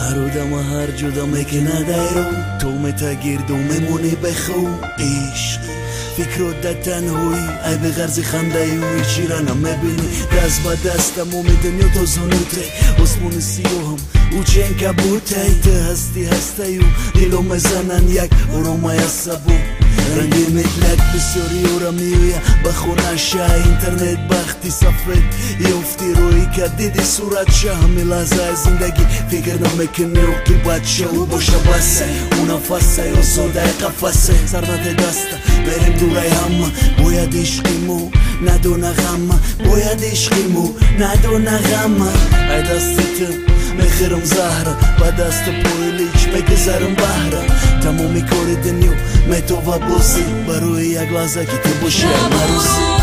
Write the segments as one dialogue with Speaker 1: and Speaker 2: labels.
Speaker 1: آدم هر جدا میگه ندارم تو متگیرد و میمونی بخو عشق فکرت در تنهایی ای به غرض خنده و هیچی را نمیبینی دست با دستم و میدنیا تو زنوته اسمون سیاهم او چین کبوته ته هستی و دلو میزنن یک ارومای عصبو رنگی مکلک بسیاری او را میویا بخونه شه اینترنت بختی سفید یفتی روی که دیدی صورت شه همه لحظه زندگی فکر نمیکنی و که بچه او باشه بسه اونا فسه یا سوده قفسه سرنت دسته بریم دوره همه باید عشقیمو ندونه غمه باید عشقیمو ندونه غمه ای دستتم میخیرم زهره و دست پویلیچ بگذرم بهره تمامی کار دنیا میتو و بازی برای یک لحظه که تو باشی مروسی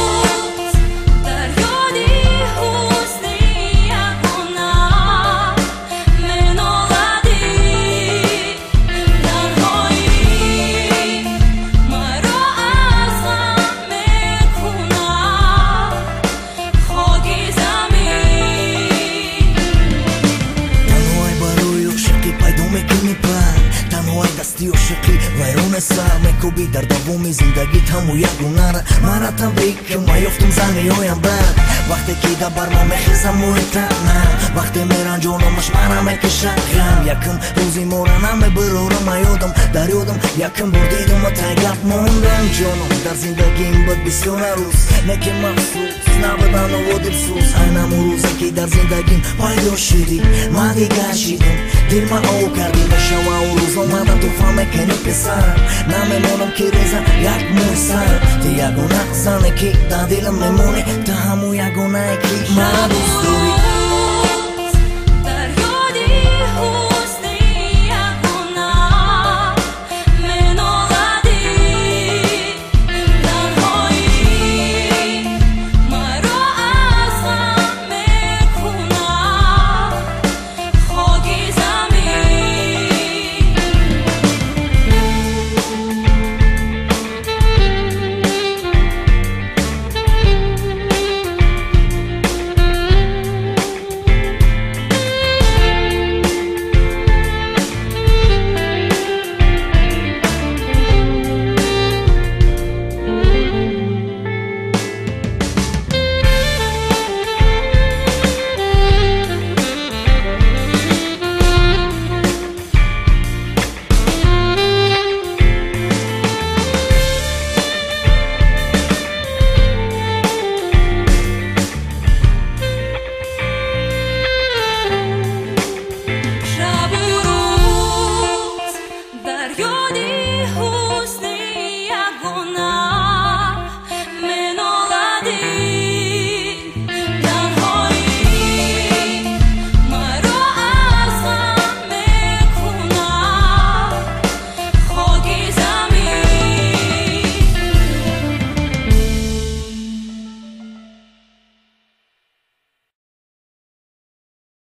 Speaker 1: دستی عاشقی ویرون سر میکوبی در دوام زندگی تمو یک گناه مرا تبریک که میافتم زنی هایم بر وقتی که در بر ما میخیزم محیطم وقتی میرن جانمش مرا میکشن غم یکم روزی مورا نمیبرورم یادم در یادم یکم بردیدم و تگرد موندم جانم در زندگیم بود بسیار روز نکه مخصوص نبودن و دلسوز اینم روزه که در زندگیم پیدا شدی ما دیگر شدیم دل ما او کردی بشه و او روز اومدم تو فهمه کنی پسر نمیمونم که ریزم یک موی سر تی یگونه زنه که در دلم میمونی تا همو یگونه که من دوست داری